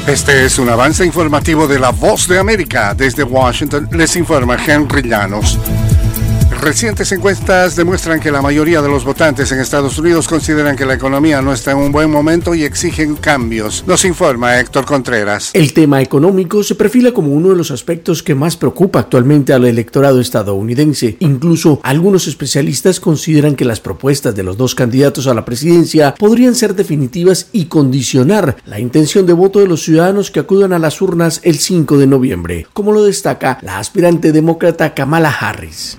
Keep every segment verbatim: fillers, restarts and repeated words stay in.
Este es un avance informativo de La Voz de América. Desde Washington les informa Henry Llanos. Recientes encuestas demuestran que la mayoría de los votantes en Estados Unidos consideran que la economía no está en un buen momento y exigen cambios. Nos informa Héctor Contreras. El tema económico se perfila como uno de los aspectos que más preocupa actualmente al electorado estadounidense. Incluso algunos especialistas consideran que las propuestas de los dos candidatos a la presidencia podrían ser definitivas y condicionar la intención de voto de los ciudadanos que acudan a las urnas el cinco de noviembre, como lo destaca la aspirante demócrata Kamala Harris.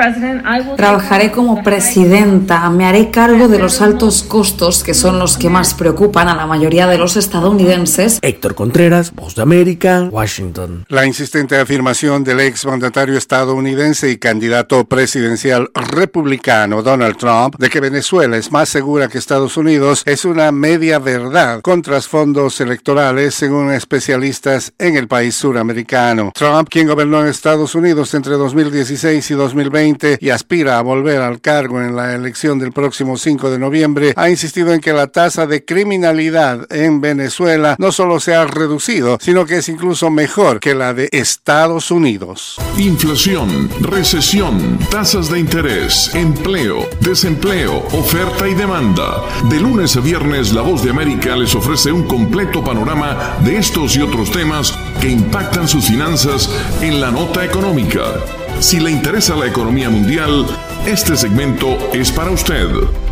Trabajaré como presidenta, me haré cargo de los altos costos que son los que más preocupan a la mayoría de los estadounidenses. Héctor Contreras, Voz de América, Washington. La insistente afirmación del ex mandatario estadounidense y candidato presidencial republicano Donald Trump de que Venezuela es más segura que Estados Unidos es una media verdad con trasfondos electorales según especialistas en el país suramericano. Trump, quien gobernó en Estados Unidos entre dos mil dieciséis y dos mil veinte y aspira a volver al cargo en la elección del próximo cinco de noviembre, ha insistido en que la tasa de criminalidad en Venezuela no solo se ha reducido, sino que es incluso mejor que la de Estados Unidos. Inflación, recesión, tasas de interés, empleo, desempleo, oferta y demanda. De lunes a viernes, La Voz de América les ofrece un completo panorama de estos y otros temas que impactan sus finanzas en la nota económica. Si le interesa la economía mundial, este segmento es para usted.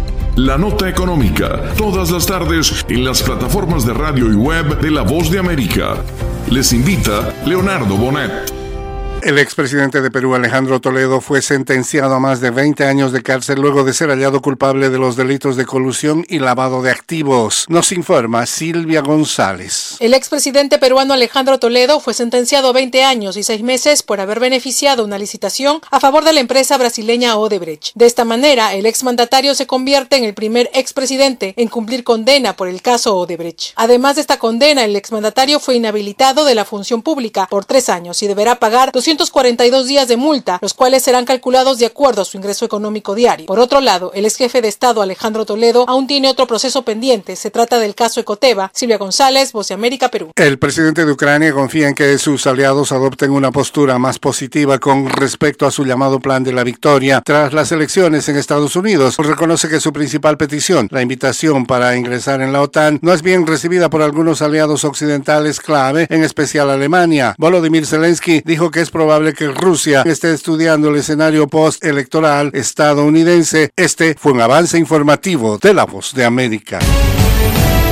La Nota Económica, todas las tardes en las plataformas de radio y web de La Voz de América. Les invita Leonardo Bonet. El expresidente de Perú, Alejandro Toledo, fue sentenciado a más de veinte años de cárcel luego de ser hallado culpable de los delitos de colusión y lavado de activos. Nos informa Silvia González. El expresidente peruano Alejandro Toledo fue sentenciado a veinte años y seis meses por haber beneficiado una licitación a favor de la empresa brasileña Odebrecht. De esta manera, el exmandatario se convierte en el primer expresidente en cumplir condena por el caso Odebrecht. Además de esta condena, el exmandatario fue inhabilitado de la función pública por tres años y deberá pagar doscientos cuarenta y dos días de multa, los cuales serán calculados de acuerdo a su ingreso económico diario. Por otro lado, el ex jefe de Estado Alejandro Toledo aún tiene otro proceso pendiente. Se trata del caso Ecoteva. Silvia González, Voz de América, Perú. El presidente de Ucrania confía en que sus aliados adopten una postura más positiva con respecto a su llamado Plan de la Victoria tras las elecciones en Estados Unidos. Reconoce que su principal petición, la invitación para ingresar en la OTAN, no es bien recibida por algunos aliados occidentales clave, en especial Alemania. Volodymyr Zelensky dijo que es probable que Rusia esté estudiando el escenario postelectoral estadounidense. Este fue un avance informativo de La Voz de América.